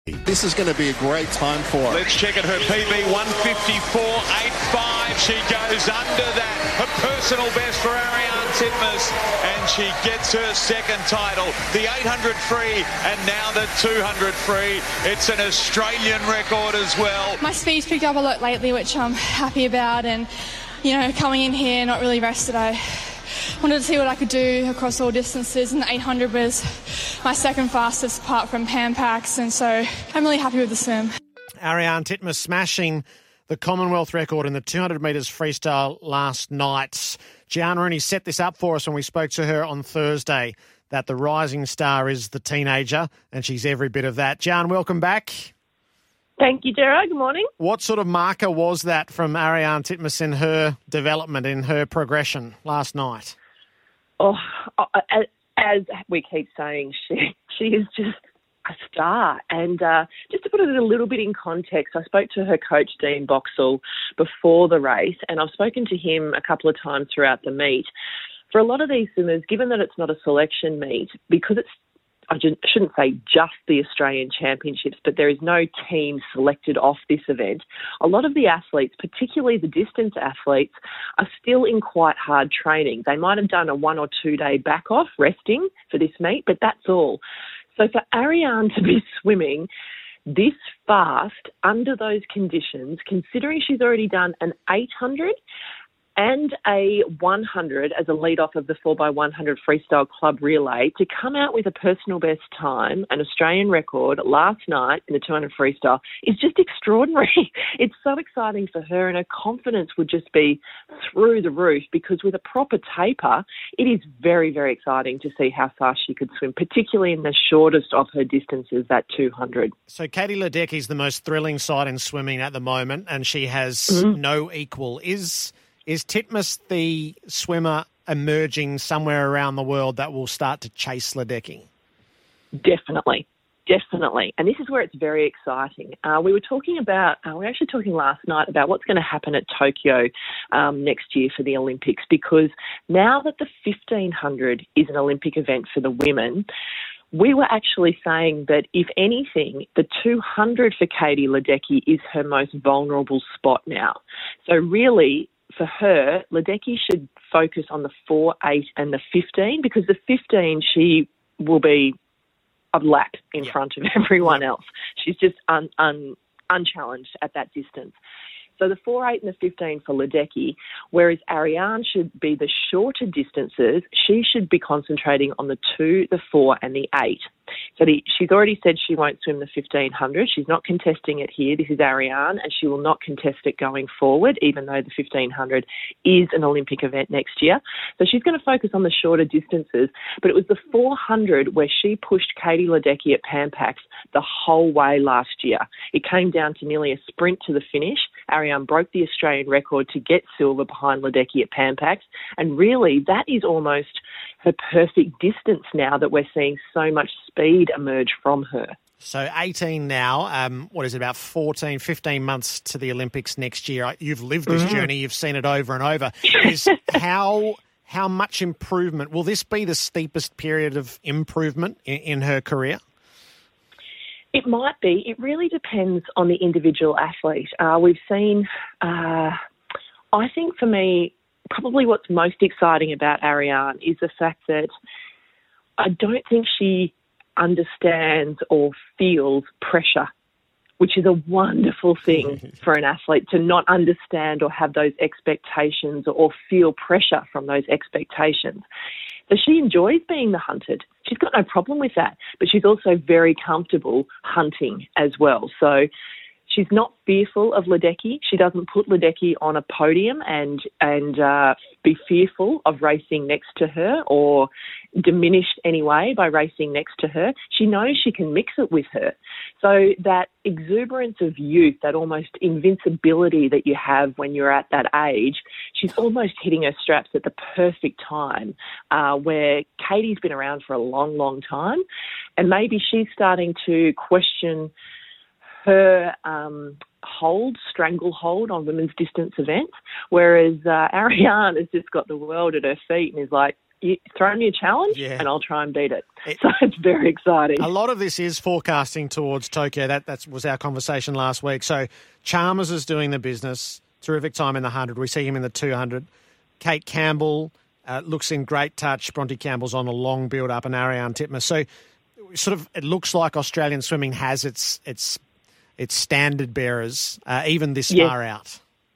This is going to be a great time for her. Let's check at her PB 154.85. She goes under that. Her personal best for Ariarne Titmus. And she gets her second title. The 800 free and now the 200 free. It's an Australian record as well. My speed's picked up a lot lately, which I'm happy about. And, coming in here not really rested, I wanted to see what I could do across all distances, and the 800 was my second fastest apart from Pan Pacs, and so I'm really happy with the swim. Ariarne Titmus smashing the Commonwealth record in the 200 metres freestyle last night. Gianna Rooney set this up for us when we spoke to her on Thursday, that the rising star is the teenager, and she's every bit of that. Gian, welcome back. Thank you, Gerard. Good morning. What sort of marker was that from Ariarne Titmus in her development, in her progression last night? Oh, as we keep saying, she is just a star. And just to put it a little bit in context, I spoke to her coach, Dean Boxall, before the race, and I've spoken to him a couple of times throughout the meet. For a lot of these swimmers, given that it's not a selection meet, because I shouldn't say just the Australian Championships, but there is no team selected off this event. A lot of the athletes, particularly the distance athletes, are still in quite hard training. They might have done a 1 or 2 day back off resting for this meet, but that's all. So for Ariarne to be swimming this fast under those conditions, considering she's already done an 800 and a 100 as a lead-off of the 4x100 Freestyle Club Relay, to come out with a personal best time, an Australian record, last night in the 200 Freestyle is just extraordinary. It's so exciting for her, and her confidence would just be through the roof, because with a proper taper, it is very, very exciting to see how fast she could swim, particularly in the shortest of her distances, that 200. So Katie Ledecky is the most thrilling sight in swimming at the moment, and she has no equal. Is Titmus the swimmer emerging somewhere around the world that will start to chase Ledecky? Definitely. And this is where it's very exciting. We were actually talking last night about what's going to happen at Tokyo next year for the Olympics, because now that the 1500 is an Olympic event for the women, we were actually saying that, if anything, the 200 for Katie Ledecky is her most vulnerable spot now. So really, for her, Ledecky should focus on the 4, 8 and the 15, because the 15, she will be a lap in front of everyone else. She's just unchallenged at that distance. So the 4, 8 and the 15 for Ledecky, whereas Ariarne should be the shorter distances, she should be concentrating on the 2, the 4 and the 8. So she's already said she won't swim the 1500. She's not contesting it here. This is Ariarne, and she will not contest it going forward, even though the 1500 is an Olympic event next year. So she's going to focus on the shorter distances. But it was the 400 where she pushed Katie Ledecky at Pan Pacs the whole way last year. It came down to nearly a sprint to the finish. Ariarne broke the Australian record to get silver behind Ledecky at Pan Pacs. And really, that is almost her perfect distance now that we're seeing so much speed emerge from her. So 18 now, what is it, about 14, 15 months to the Olympics next year. You've lived this journey, you've seen it over and over. Is how much improvement, will this be the steepest period of improvement in her career? It might be. It really depends on the individual athlete. We've seen, I think for me, probably what's most exciting about Ariarne is the fact that I don't think she understands or feels pressure, which is a wonderful thing for an athlete, to not understand or have those expectations or feel pressure from those expectations. So she enjoys being the hunted. She's got no problem with that, but she's also very comfortable hunting as well. So she's not fearful of Ledecky. She doesn't put Ledecky on a podium and be fearful of racing next to her, or diminished anyway by racing next to her. She knows she can mix it with her. So that exuberance of youth, that almost invincibility that you have when you're at that age, she's almost hitting her straps at the perfect time, where Katie's been around for a long, long time, and maybe she's starting to question her stranglehold on women's distance events, whereas Ariarne has just got the world at her feet and is like, you throw me a challenge and I'll try and beat it. So it's very exciting. A lot of this is forecasting towards Tokyo. That was our conversation last week. So Chalmers is doing the business. Terrific time in the 100. We see him in the 200. Kate Campbell looks in great touch. Bronte Campbell's on a long build-up, and Ariarne Titmus. So sort of it looks like Australian swimming has its standard bearers, even this far out.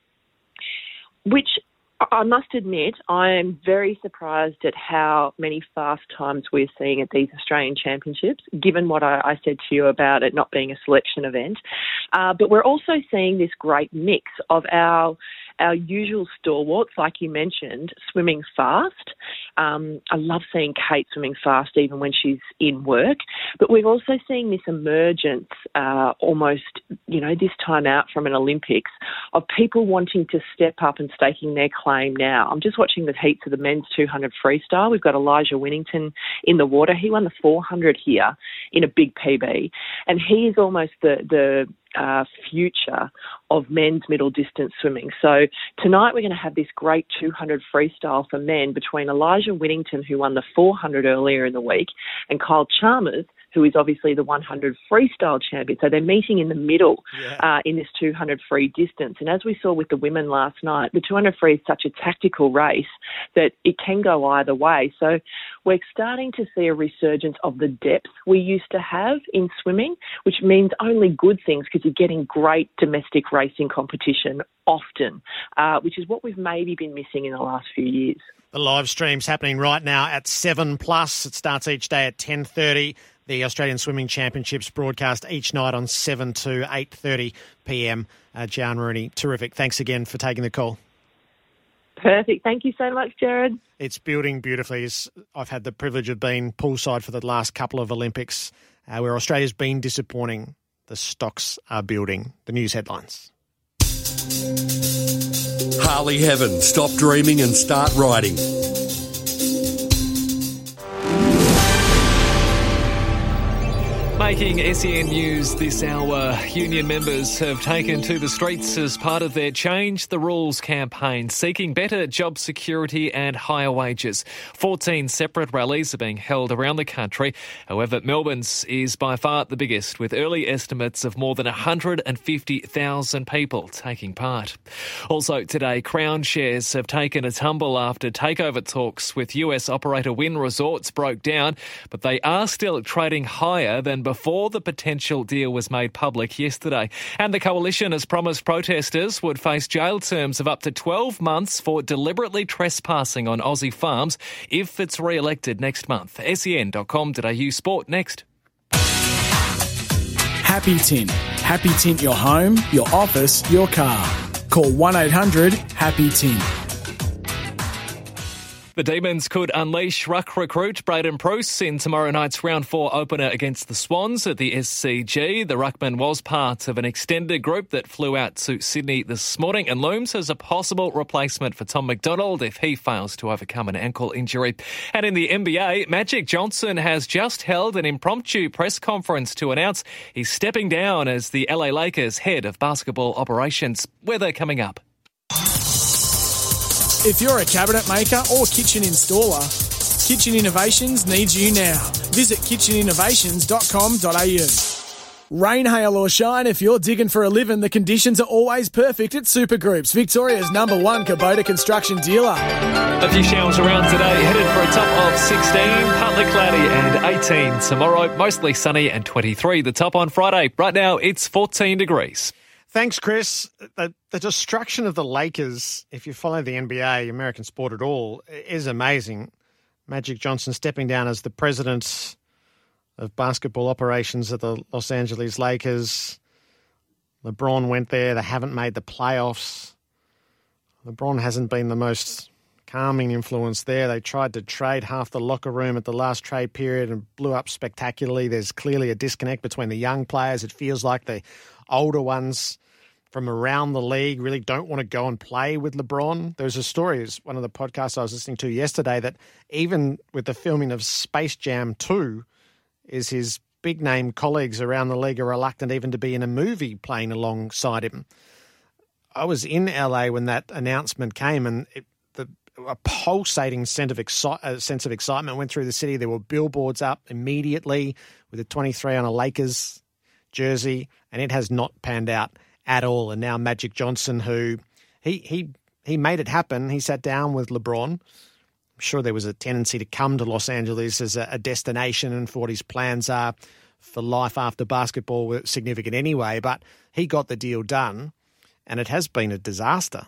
Which I must admit, I am very surprised at how many fast times we're seeing at these Australian Championships, given what I said to you about it not being a selection event. But we're also seeing this great mix of our usual stalwarts, like you mentioned, swimming fast. I love seeing Kate swimming fast even when she's in work. But we're also seeing this emergence almost, this time out from an Olympics of people wanting to step up and staking their claim now. I'm just watching the heats of the men's 200 freestyle. We've got Elijah Winnington in the water. He won the 400 here in a big PB. And he is almost the future of men's middle distance swimming. So tonight we're going to have this great 200 freestyle for men between Elijah Winnington, who won the 400 earlier in the week, and Kyle Chalmers, who is obviously the 100 freestyle champion. So they're meeting in the middle in this 200 free distance. And as we saw with the women last night, the 200 free is such a tactical race that it can go either way. So we're starting to see a resurgence of the depth we used to have in swimming, which means only good things because you're getting great domestic racing competition often, which is what we've maybe been missing in the last few years. The live stream's happening right now at 7+. It starts each day at 10:30. The Australian Swimming Championships broadcast each night on 7 to 8:30 p.m. Jan Rooney, terrific. Thanks again for taking the call. Perfect. Thank you so much, Jared. It's building beautifully. I've had the privilege of being poolside for the last couple of Olympics where Australia's been disappointing. The stocks are building. The news headlines. Harley Heaven. Stop dreaming and start riding. Making SEN news this hour, union members have taken to the streets as part of their Change the Rules campaign, seeking better job security and higher wages. 14 separate rallies are being held around the country. However, Melbourne's is by far the biggest, with early estimates of more than 150,000 people taking part. Also today, Crown shares have taken a tumble after takeover talks with US operator Wynn Resorts broke down, but they are still trading higher than before the potential deal was made public yesterday. And the coalition has promised protesters would face jail terms of up to 12 months for deliberately trespassing on Aussie farms if it's re-elected next month. sen.com.au sport next. Happy Tint. Happy Tint your home, your office, your car. Call 1-800-HAPPY-TINT. The Demons could unleash ruck recruit Braden Bruce in tomorrow night's round 4 opener against the Swans at the SCG. The ruckman was part of an extended group that flew out to Sydney this morning and looms as a possible replacement for Tom McDonald if he fails to overcome an ankle injury. And in the NBA, Magic Johnson has just held an impromptu press conference to announce he's stepping down as the LA Lakers head of basketball operations. Weather coming up. If you're a cabinet maker or kitchen installer, Kitchen Innovations needs you now. Visit kitcheninnovations.com.au. Rain, hail or shine, if you're digging for a living, the conditions are always perfect at Supergroups, Victoria's #1 Kubota construction dealer. A few showers around today, headed for a top of 16, partly cloudy and 18 tomorrow, mostly sunny and 23 the top on Friday. Right now it's 14 degrees. Thanks, Chris. The destruction of the Lakers, if you follow the NBA, American sport at all, is amazing. Magic Johnson stepping down as the president of basketball operations at the Los Angeles Lakers. LeBron went there. They haven't made the playoffs. LeBron hasn't been the most calming influence there. They tried to trade half the locker room at the last trade period and blew up spectacularly. There's clearly a disconnect between the young players. It feels like the older ones from around the league really don't want to go and play with LeBron. There's a story, as one of the podcasts I was listening to yesterday, that even with the filming of Space Jam 2, is his big-name colleagues around the league are reluctant even to be in a movie playing alongside him. I was in LA when that announcement came, and a pulsating sense of excitement went through the city. There were billboards up immediately with the 23 on a Lakers jersey, and it has not panned out at all. And now Magic Johnson, who he made it happen. He sat down with LeBron. I'm sure there was a tendency to come to Los Angeles as a destination and for what his plans are for life after basketball were significant anyway, but he got the deal done, and it has been a disaster.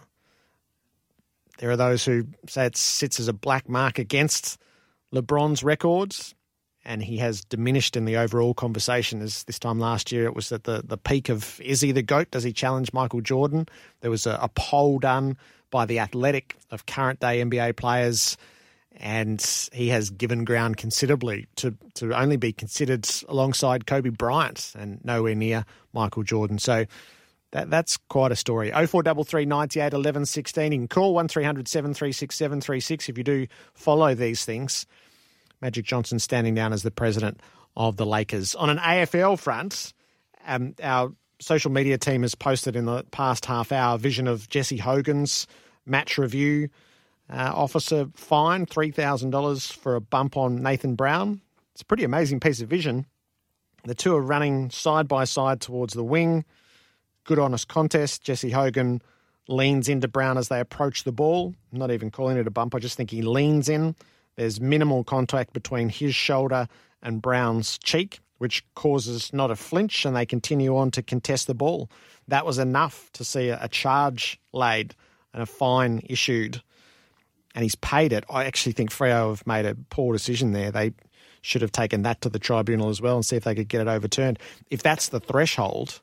There are those who say it sits as a black mark against LeBron's records, and he has diminished in the overall conversation. As this time last year, it was at the peak of, is he the GOAT? Does he challenge Michael Jordan? There was a poll done by The Athletic of current-day NBA players, and he has given ground considerably to only be considered alongside Kobe Bryant and nowhere near Michael Jordan. So that's quite a story. 0433 98 11 16. You can call 1300 736 736 if you do follow these things. Magic Johnson standing down as the president of the Lakers. On an AFL front, our social media team has posted in the past half hour a vision of Jesse Hogan's match review officer fine, $3,000 for a bump on Nathan Brown. It's a pretty amazing piece of vision. The two are running side by side towards the wing. Good, honest contest. Jesse Hogan leans into Brown as they approach the ball. I'm not even calling it a bump. I just think he leans in. There's minimal contact between his shoulder and Brown's cheek, which causes not a flinch, and they continue on to contest the ball. That was enough to see a charge laid and a fine issued, and he's paid it. I actually think Freo have made a poor decision there. They should have taken that to the tribunal as well and see if they could get it overturned. If that's the threshold,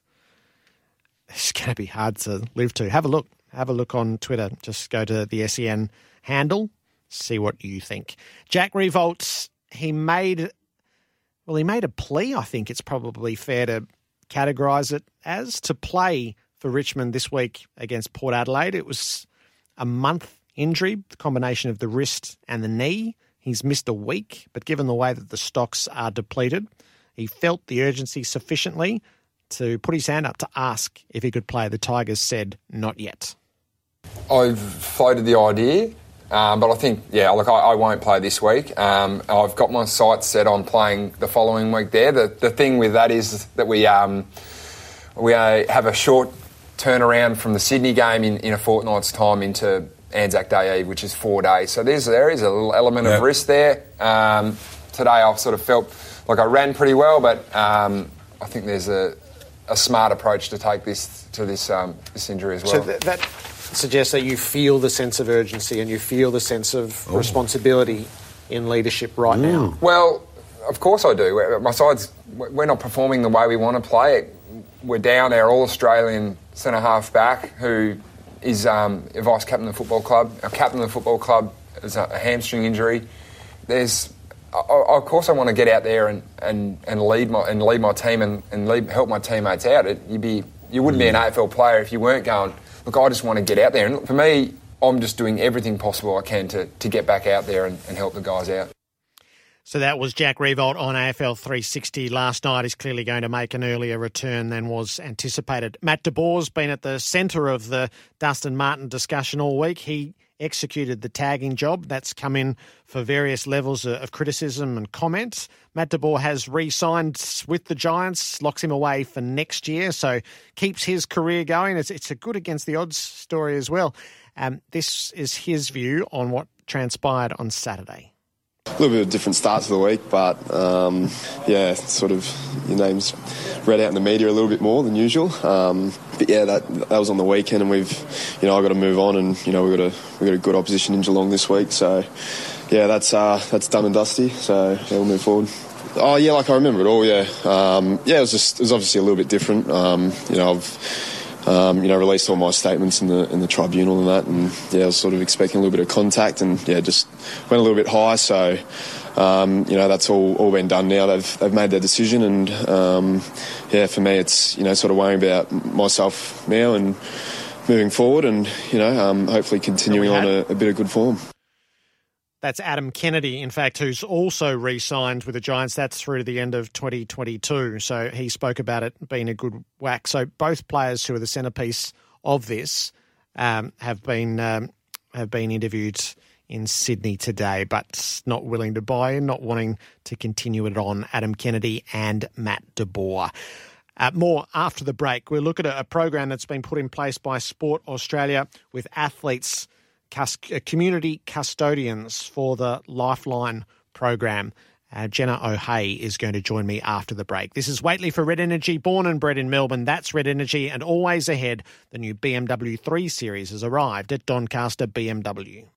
it's going to be hard to live to. Have a look. Have a look on Twitter. Just go to the SEN handle. See what you think. Jack Riewoldt, he made a plea, I think it's probably fair to categorise it as, to play for Richmond this week against Port Adelaide. It was a month injury, the combination of the wrist and the knee. He's missed a week, but given the way that the stocks are depleted, he felt the urgency sufficiently to put his hand up to ask if he could play. The Tigers said, not yet. I've floated the idea, but I think, I won't play this week. I've got my sights set on playing the following week there. The thing with that is that we have a short turnaround from the Sydney game in a fortnight's time into Anzac Day Eve, which is 4 days. So there is a little element of risk there. Today I've sort of felt like I ran pretty well, but I think there's a smart approach to take this injury as well. So that suggests that you feel the sense of urgency and you feel the sense of responsibility in leadership right now. Well, of course I do. My side's, we're not performing the way we want to play. We're down our All-Australian centre-half back who is a vice-captain of the football club. Our captain of the football club has a hamstring injury. Of course I want to get out there and lead my team and help my teammates out. You wouldn't be an AFL player if you weren't going, look, I just want to get out there. And for me, I'm just doing everything possible I can to get back out there and help the guys out. So that was Jack Riewoldt on AFL 360 last night. He's clearly going to make an earlier return than was anticipated. Matt de Boer's been at the centre of the Dustin Martin discussion all week. He executed the tagging job. That's come in for various levels of criticism and comments. Matt de Boer has re-signed with the Giants, locks him away for next year, so keeps his career going. It's a good against the odds story as well. This is his view on what transpired on Saturday. A little bit of a different start to the week, but sort of your name's read out in the media a little bit more than usual. But yeah, that was on the weekend, and I've got to move on, and we got a good opposition in Geelong this week. So yeah, that's done and dusty. So yeah, we'll move forward. Oh yeah, I remember it all. Yeah, it was obviously a little bit different. I've released all my statements in the tribunal and that, and I was sort of expecting a little bit of contact, and just went a little bit high. So that's all been done now. They've made their decision, and for me it's sort of worrying about myself now and moving forward, and hopefully continuing on a bit of good form. That's Adam Kennedy, in fact, who's also re-signed with the Giants. That's through to the end of 2022. So he spoke about it being a good whack. So both players who are the centrepiece of this have been interviewed in Sydney today, but not willing to buy in, not wanting to continue it on. Adam Kennedy and Matt de Boer. More after the break. We'll look at a program that's been put in place by Sport Australia with athletes, community custodians for the Lifeline program. Jenna O'Hay is going to join me after the break. This is Waitley for Red Energy, born and bred in Melbourne. That's Red Energy, and always ahead. The new BMW 3 Series has arrived at Doncaster BMW.